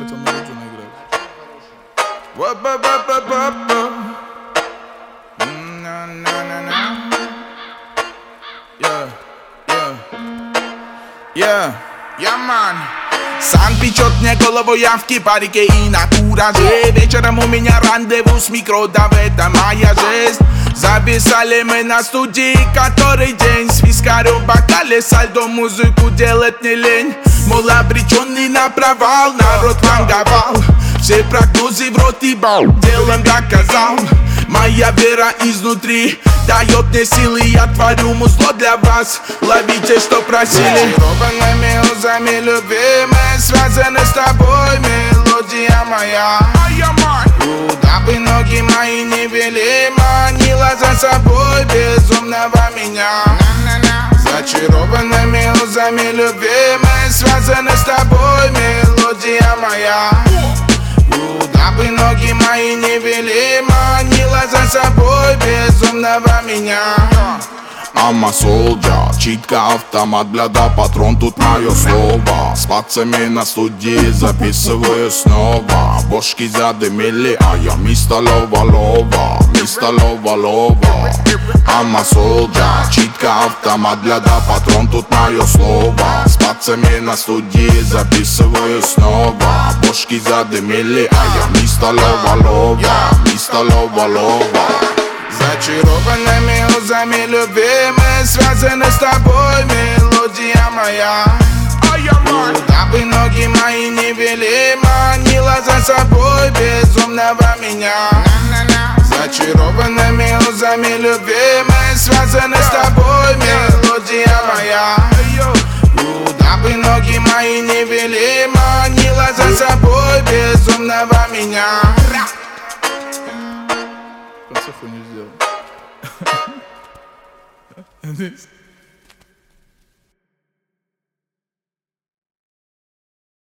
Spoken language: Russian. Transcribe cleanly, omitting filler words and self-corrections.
хотел мелодию наиграть. Yeah, man. Сан печет мне голову, я в кипарике и на кураже. Вечером у меня рандеву с микро, да в этом моя жизнь. Записали мы на студии который день. С вискарем в бокале, сальдо музыку делать не лень. Мол, обреченный на провал, народ ванговал. Все прогнозы в рот и бал, делом доказал. Моя вера изнутри дает мне силы, я творю музло для вас. Ловите, что просили. Зачарованными узами любви мы связаны с тобой, мелодия моя. Куда бы ноги мои не вели, манила за собой безумного меня. Зачарованными узами любви мы связаны с тобой, мелодия моя. Куда бы ноги мои не вели, манила за собой безумного меня. I'm a soldier, читка, автомат, бляда, патрон, тут мое слово. С пацами на студии записываю снова. Бошки задымили, а я мистер Лова-Лова, мистер Лова-Лова. I'm a soldier, читка, автомат, бляда, патрон, тут мое слово. С пацами на студии записываю снова. Бошки задымили, а я мистер Лова-Лова, мистер Лова-Лова. Зачарованными узами любви мы связаны с тобой, мелодия моя. Куда бы ноги мои не вели, манила за собой безумного меня. Зачарованными узами любви мы связаны с тобой, мелодия моя. Куда бы ноги мои не вели, манила за собой безумного меня. В конце хуйню сделал.